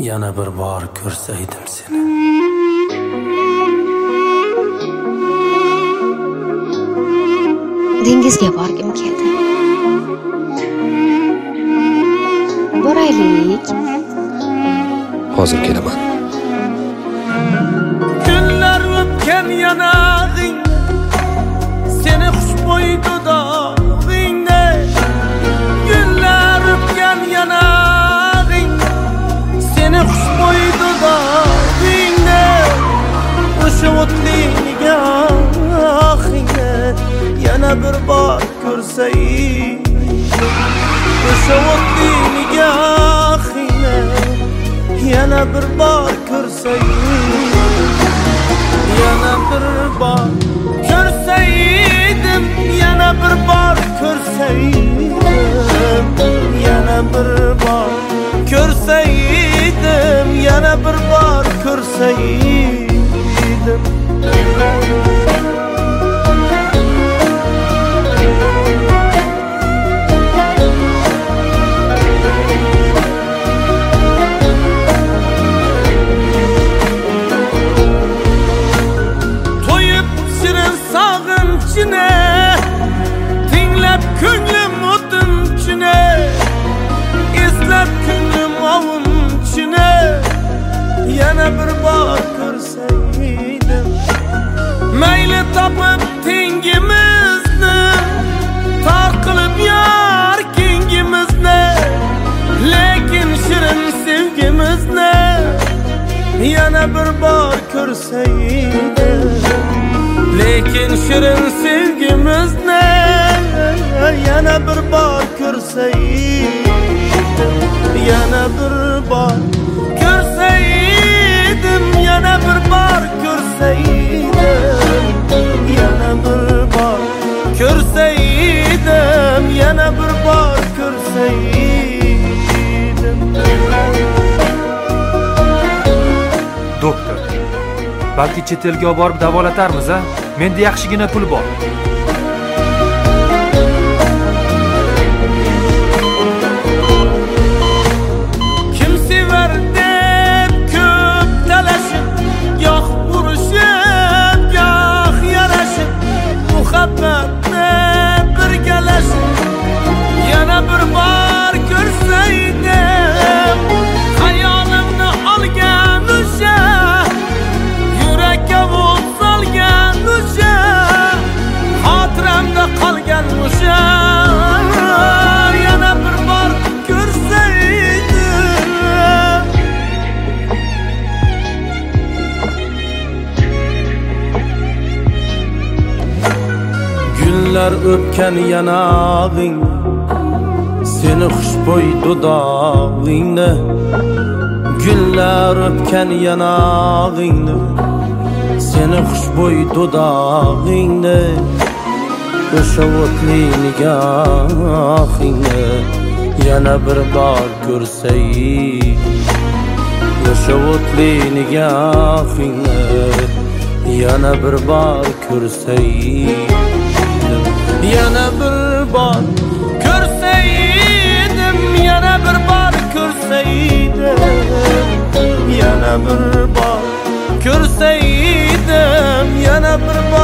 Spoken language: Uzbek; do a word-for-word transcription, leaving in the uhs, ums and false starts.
yana bir bor ko'rsaydim seni. Dengizga borgim keldi. Boraylik. Hozir kelaman. Günler öpken yanağın, seni xushbo'y dudog'ingda. Günler öpken yanağın, seni xushbo'y dudog'ingda. O'sha o'tli nigohingda yana bir bor ko'rsaydim. O'sha o'tli nigohingda yana bir bor ko'rsaydim. Yana bir bor ko'rsaydim, yana bir bor ko'rsaydim. Yana bir bor ko'rsaydim, yana bir bor ko'rsaydim. Tinglab ko'nglim o'tin ichine, eslab ko'nglim ovun ichine yana bir bor ko'rsaydim. Mayli topib tengimizni, tor qilib yor kengimizni, lekin shirin sevgimizni yana bir bor ko'rsaydim. Lekin shirin sevgimizni yana bir bor ko'rsaydim. Yana bir bor ko'rsaydim, yana bir bor ko'rsaydim. Yana bir bor ko'rsaydim, yana bir bor ko'rsaydim. Doktor, balki chet elga olib borib davolatarmiz, a? Menda yaxshigina pul bor. Kim sevar deb ko'p talashib, goh urushib, goh yarashib, muhabbatni birgalashib yana bir bor ko'rsaydim. Hayolimni olgan o'sha, yurakka o't solgan o'sha, xotiramda qolgan o'sha yana bir bor ko'rsaydim. Günler öpken yanağın, seni xushbo'y dudog'ingda. Günler öpken yanağingda, seni xushbo'y dudog'ingda. O'sha o'tli nigohingda yana bir bor ko'rsaydim. O'sha o'tli nigohingda yana bir bor ko'rsaydim. Yana bir bor ko'rsaydim, yana bir bor ko'rsaydim. Yana bir bor ko'rsaydim, yana bir bor